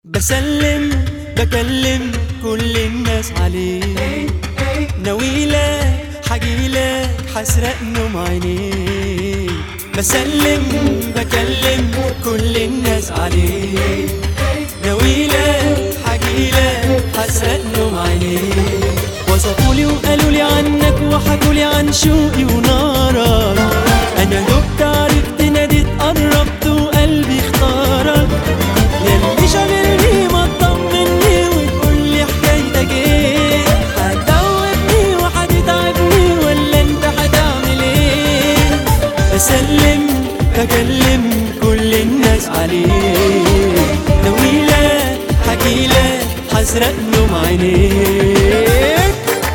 بسلم بكلم كل الناس عليك، ناويلك حجيلك حسرق نوم عينيك. بسلم بكلم كل الناس عليك، ناويلك حجيلك حسرق نوم عينيك. وصفولي وقالولي عنك وحكولي عن شوقي ونارك، انا دقت عرفت ناديت قربت وقلبي اختارك. ياللي شاغلني ما تطمني وتقولي حكايتك ايه، هتدوبني وهتتعبني ولا انت هتعمل ايه؟ بسلم بكلم كل الناس عليك، ناويلك حكيلك حسرق نوم عينيك.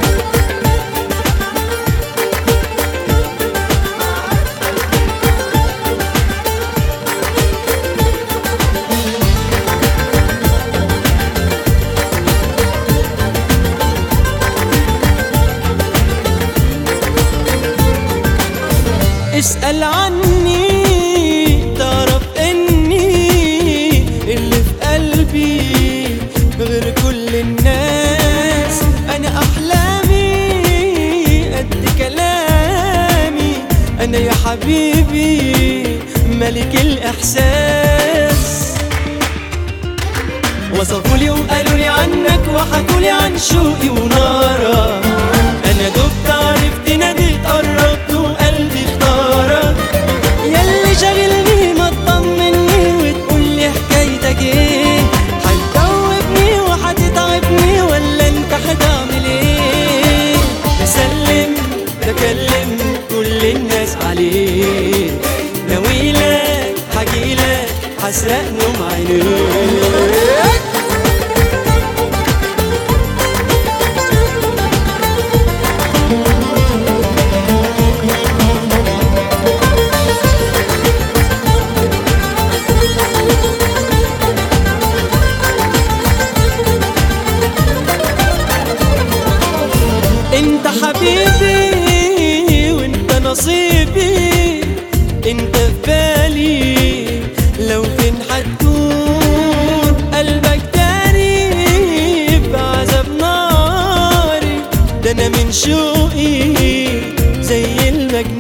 اسأل عني تعرف اني اللي في قلبي غير كل الناس. انا احلامي قد كلامي، انا يا حبيبي ملك الاحساس. وصفولي وقالولي عنك وحكولي عن شوقي ونارك، انا دبت عرفت ناديت قربت وقلبي اختارك. ياللي شاغلني ما تطمني وتقولي حكايتك ايه، هتدوبني وهتتعبني ولا انت هتعمل ايه؟ بسلم بكلم كل الناس عليك، ناويلك حجيلك حسرق نوم عينيك. انت حبيبي وانت نصيبي، انت في بالي لو فين هتكون. قلبك تاني بعذاب ناري، ده انا من شوقي زي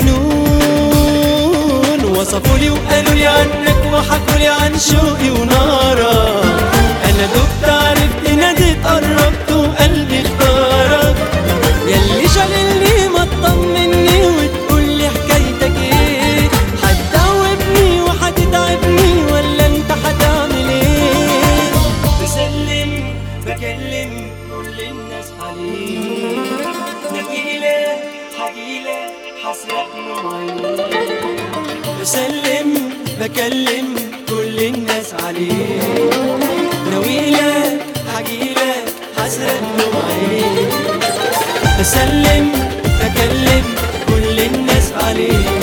المجنون. وصفولي وقالولي عنك وحكولي عن شوقي ونارك، انا دبت عرفت ناديت قربت وقلبي اختارك. ياللي شاغلني ما تطمني وتقولي حكايتك ايه، هتدوبني وهتتعبني ولا انت هتعمل ايه؟ بسلم بكلم كل الناس عليك، ناويلك حجيلك حسرق نوم عينيك. بسلم بكلم كل الناس عليك، ناويلك حجيلك حسرق نوم عينيك. بسلم بكلم كل الناس عليك،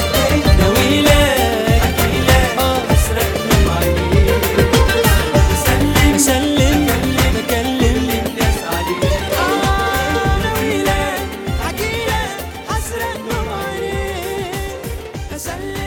ناويلك حجيلك حسرق نوم عينيك. بسلم بكلم الناس عليك، ناويلك حجيلك حسرق نوم عينيك.